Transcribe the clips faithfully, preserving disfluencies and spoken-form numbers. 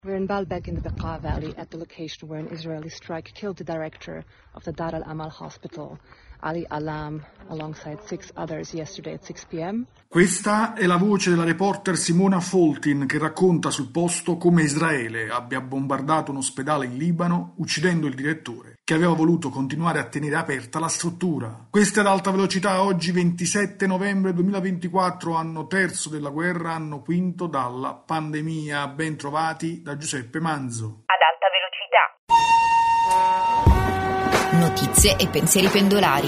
We're in Baalbek in the Bekaa Valley at the location where an Israeli strike killed the director of the Dar al-Amal hospital, Ali Alam, alongside six others yesterday at six p.m. Questa è la voce della reporter Simona Foltin che racconta sul posto come Israele abbia bombardato un ospedale in Libano uccidendo il direttore, che aveva voluto continuare a tenere aperta la struttura. Questa è ad alta velocità, oggi ventisette novembre duemilaventiquattro, anno terzo della guerra, anno quinto dalla pandemia. Ben trovati da Giuseppe Manzo. Ad alta velocità. Notizie e pensieri pendolari.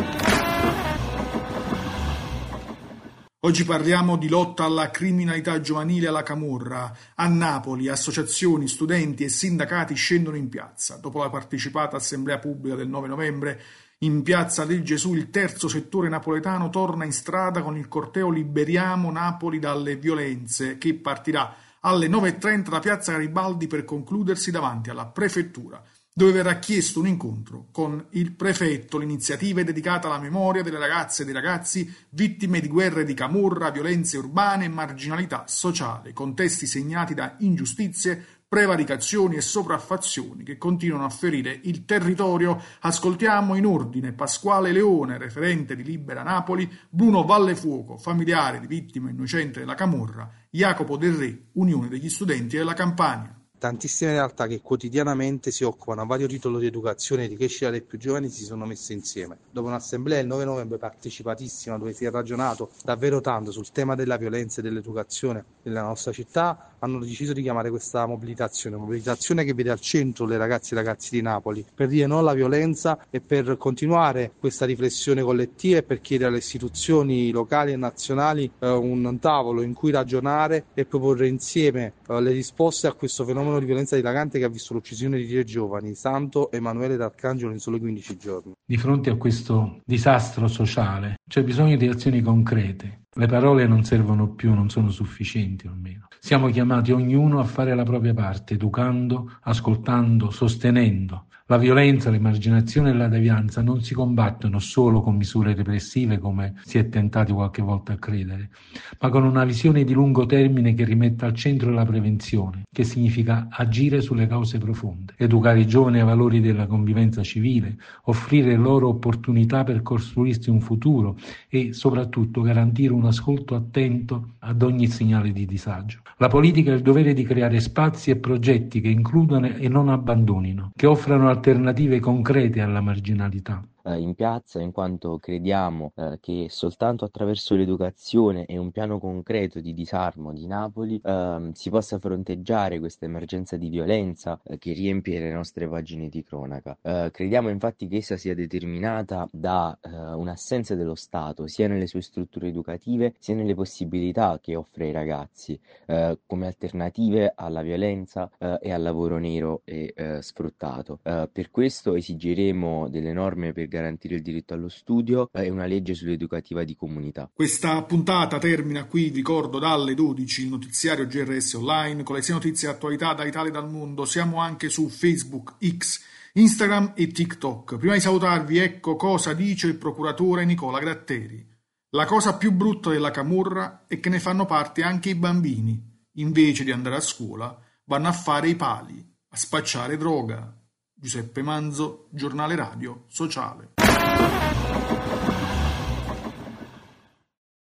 Oggi parliamo di lotta alla criminalità giovanile alla camorra. A Napoli associazioni, studenti e sindacati scendono in piazza. Dopo la partecipata assemblea pubblica del nove novembre, in Piazza del Gesù il terzo settore napoletano torna in strada con il corteo Liberiamo Napoli dalle violenze, che partirà alle nove e trenta da Piazza Garibaldi per concludersi davanti alla prefettura, dove verrà chiesto un incontro con il prefetto. L'iniziativa è dedicata alla memoria delle ragazze e dei ragazzi vittime di guerre di camorra, violenze urbane e marginalità sociale, contesti segnati da ingiustizie, prevaricazioni e sopraffazioni che continuano a ferire il territorio. Ascoltiamo in ordine Pasquale Leone, referente di Libera Napoli, Bruno Vallefuoco, familiare di vittime innocente della camorra, Jacopo Del Re, Unione degli Studenti della Campania. Tantissime realtà che quotidianamente si occupano a vario titolo di educazione e di crescita dei più giovani si sono messe insieme. Dopo un'assemblea il nove novembre partecipatissima, dove si è ragionato davvero tanto sul tema della violenza e dell'educazione nella nostra città, hanno deciso di chiamare questa mobilitazione, mobilitazione che vede al centro le ragazze e i ragazzi di Napoli, per dire no alla violenza e per continuare questa riflessione collettiva e per chiedere alle istituzioni locali e nazionali eh, un tavolo in cui ragionare e proporre insieme eh, le risposte a questo fenomeno di violenza dilagante che ha visto l'uccisione di tre giovani, Santo, Emanuele ed Arcangelo, in solo quindici giorni. Di fronte a questo disastro sociale c'è bisogno di azioni concrete. Le parole non servono più, non sono sufficienti almeno. Siamo chiamati ognuno a fare la propria parte, educando, ascoltando, sostenendo. La violenza, l'emarginazione e la devianza non si combattono solo con misure repressive, come si è tentati qualche volta a credere, ma con una visione di lungo termine che rimetta al centro la prevenzione, che significa agire sulle cause profonde, educare i giovani ai valori della convivenza civile, offrire loro opportunità per costruirsi un futuro e soprattutto garantire un ascolto attento ad ogni segnale di disagio. La politica ha il dovere di creare spazi e progetti che includano e non abbandonino, che offrano alternative concrete alla marginalità. In piazza, in quanto crediamo eh, che soltanto attraverso l'educazione e un piano concreto di disarmo di Napoli eh, si possa fronteggiare questa emergenza di violenza eh, che riempie le nostre pagine di cronaca. Eh, crediamo infatti che essa sia determinata da eh, un'assenza dello Stato sia nelle sue strutture educative sia nelle possibilità che offre ai ragazzi eh, come alternative alla violenza eh, e al lavoro nero e eh, sfruttato. Eh, per questo esigeremo delle norme per garantire il diritto allo studio e una legge sull'educativa di comunità. Questa puntata termina qui, vi ricordo, dalle dodici il notiziario G R S Online con le sei notizie e attualità da Italia e dal mondo. Siamo anche su Facebook, X, Instagram e TikTok. Prima di salutarvi, ecco cosa dice il procuratore Nicola Gratteri. La cosa più brutta della camorra è che ne fanno parte anche i bambini. Invece di andare a scuola, vanno a fare i pali, a spacciare droga. Giuseppe Manzo, Giornale Radio Sociale.